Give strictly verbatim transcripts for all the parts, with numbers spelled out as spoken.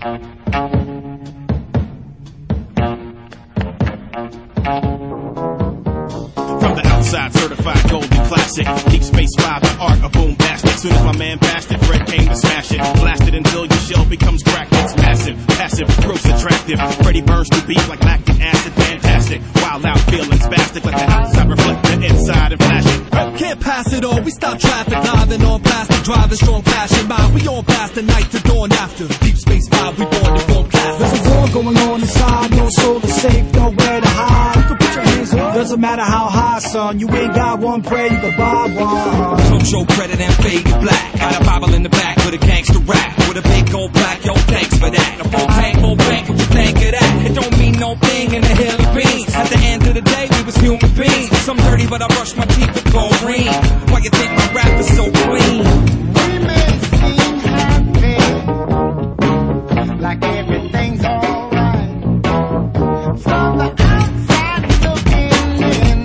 From the outside, certified golden classic. Deep Space Five, the art of bombastic. Soon as my man passed it, Fred came to smash it. Blasted until your shell becomes cracked. It's massive, passive, gross attractive. Freddie burns through beef like lactic acid. Fantastic, wild out feeling spastic. Like the outside reflect the inside and flash it. Can't pass it all, we stop traffic, living on plastic, driving strong passion mind. We on past the night to dawn after. Deep Space Five, we born to form class. There's a war going on inside, no soul is safe, nowhere to hide. You can put your hands up, doesn't matter how high, son. You ain't got one prayer, you can buy one. Don't show credit and fade to black. Got a Bible in the back with a gangster rap. With a big gold plaque, yo, thanks for that. A full tank, full bank, what you think of that? It don't mean no thing in the hill of beans. At the end of the day, we was human beings. Some dirty, but I brush my teeth with gold ring. Why you think my rap is so clean? We may seem happy, like everything's alright. From the outside looking in,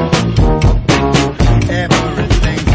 everything's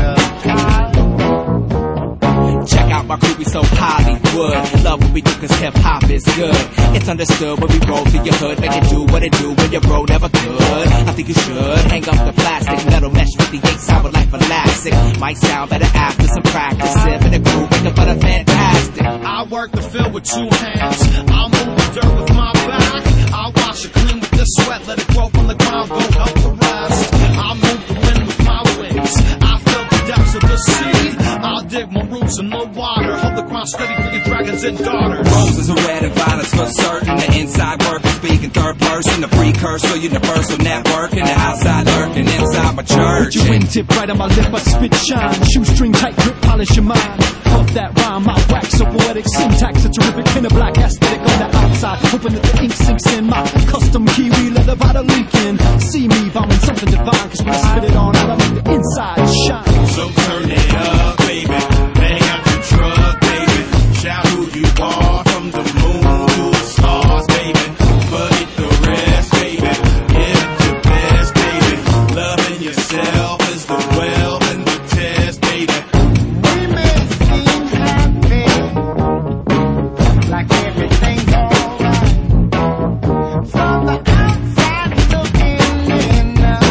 uptight. Check out my crew, we so Hollywood. Love what we do cause hip hop is good. It's understood when we roll through your hood. Make it do what it do when your bro never could. I think you should hang up the plastic. Metal mesh fifty-eight sound like elastic. Might sound better after some practice. Living a groove, make a butter fantastic. I work the field with two hands. I'll move the dirt with my back. I'll wash it clean with this sweat. Let it grow from the ground, go help the rest. I'll move the wind with my wings. I feel the depths of the sea. I'll dig my roots in the water. Hold the ground steady for your dragons and daughters. Roses are red and violets for certain. The inside work is speaking third person. The precursor, universal network. And the outside lurking inside my church. Put your wingtip right on my lip, I spit shine. Shoestring tight grip, polish your mind. Off that rhyme, I wax so poetic syntax. A terrific pin of black aesthetic on the outside. Hoping that the ink sinks in my custom kiwi leather bottle leaking. See me bombing something divine. Cause when I spit it on, I make the inside shine. So turn it up, baby. Bang out your truck, baby. Shout who you are from the moon to the stars, baby. Forget the rest, baby. Get up your best, baby. Loving yourself is the well and the test, baby. We may seem happy, like everything's alright. From the outside looking in,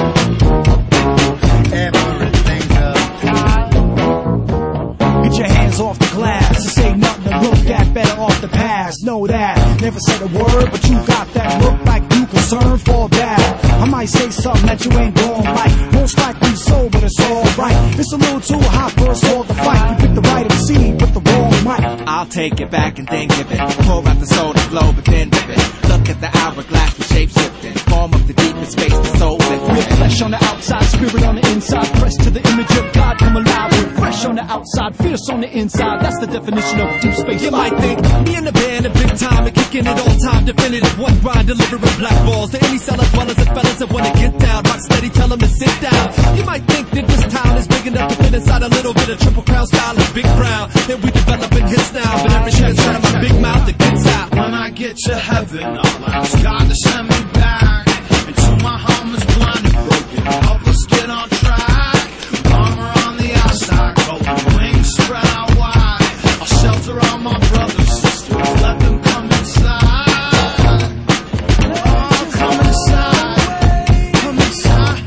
everything's uptight. Get your hands off the glass. This ain't nothing to look at, better off the past. Know that. Never said a word, but you got that look like you concerned for that. I might say something that you ain't gon' like. Most likely so, but it's alright. It's a little too hot for us all to fight. You picked the right M C, but the wrong mic. I'll take it back and then give it. Pour out the soul to flow, but then dip it. Look at the hourglass, the shape shifting. Form of the deepest space, the soul With lifting. flesh on the outside, spirit on the inside. Press to the image of God, come alive. With fresh on the outside, fierce on the inside. That's the definition of Deep Space. You might think me and the band are big time and kicking it all time. Definitive one grind, delivering black balls to any sellers, dwellers, and fellas that wanna get down. Rock steady, tell them to sit down. You might think that this town is big enough to fit inside a little bit of Triple Crown style and Big Brown. Then we developing hits now, but every chance out of my big mouth that gets out. When I get to heaven, I'll ask God to send me back until my home is blind and broken. Help us get on track. Armor on the outside, golden wings spread out wide. I'll shelter all my brothers, sisters, let them come inside. Oh, come inside, come inside.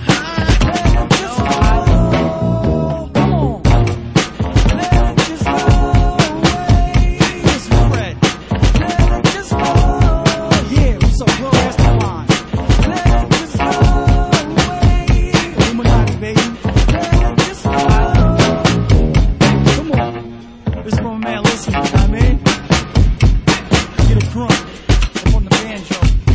Yeah, what's up, bro? That's the line. Illuminati, baby. Come on. This is from a man listening, you know what I mean? Get a crunk up on the banjo.